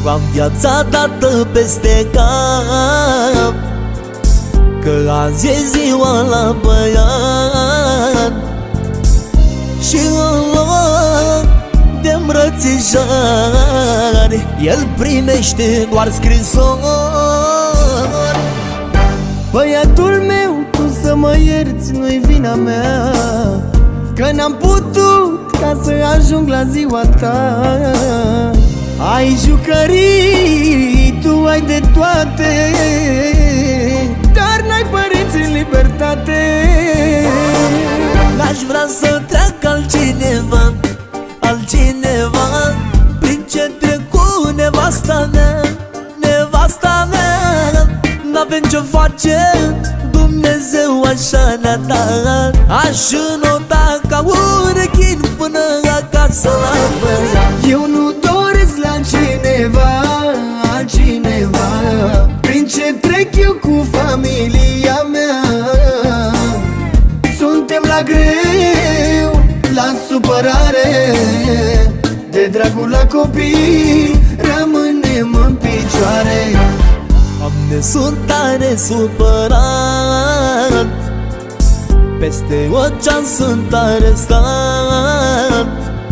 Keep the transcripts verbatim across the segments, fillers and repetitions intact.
Am viața dată peste cap, că azi e ziua la băiat. Și în loc de îmbrățișări, el primește doar scrisori. Băiatul meu, tu să mă ierți, nu-i vina mea, că n-am putut ca să ajung la ziua ta. Ai jucării, tu ai de toate, dar n-ai părinți în libertate. N-aș vrea să treacă altcineva, altcineva prin ce trec cu nevasta mea, nevasta mea. N-avem ce face, Dumnezeu așa ne-a dat. Aș înota ca un rechin până acasă la băiat. Eu nu doresc la cineva, altcineva, prin ce trec eu cu familia mea. Suntem la greu, la supărare, de dragul la copii rămânem în picioare. Doamne, sunt tare supărat, peste ocean sunt arestat,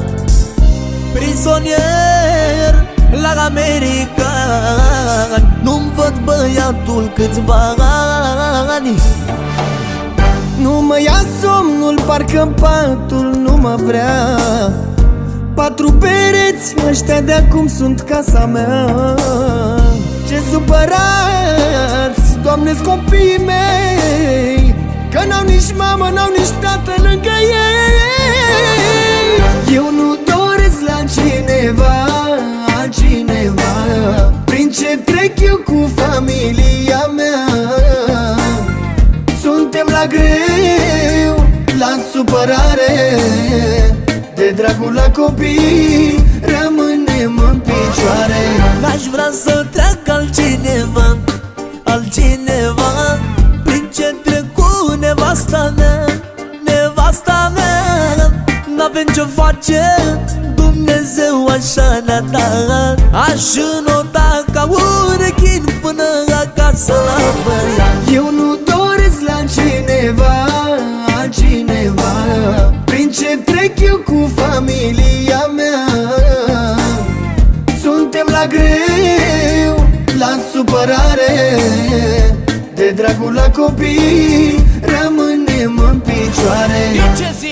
prizonier la american. Nu-mi văd băiatul câțiva ani. Nu mă ia somnul, parcă patul nu mă vrea. Patru pereți, ăștia de acum sunt casa mea. Ce supărați, Doamne-s copiii mei, că n-au nici mamă, n-au nici tată lângă ei. Eu nu doresc la cineva, altcineva, prin ce trec eu cu familia mea. Suntem la greu, la supărare, de dragul la copii rămânem în picioare. N-aș vrea să treacă altcineva, altcineva prin ce trec cu nevasta mea, nevasta mea. N-avem ce face, Dumnezeu așa ne-a dat. Aș înota ca un rechin până acasă la băiat. Eu nu doresc la cineva, altcineva, prin ce trec eu cu familia mea. Suntem la greu, la supărare, de dragul la copii rămânem în picioare.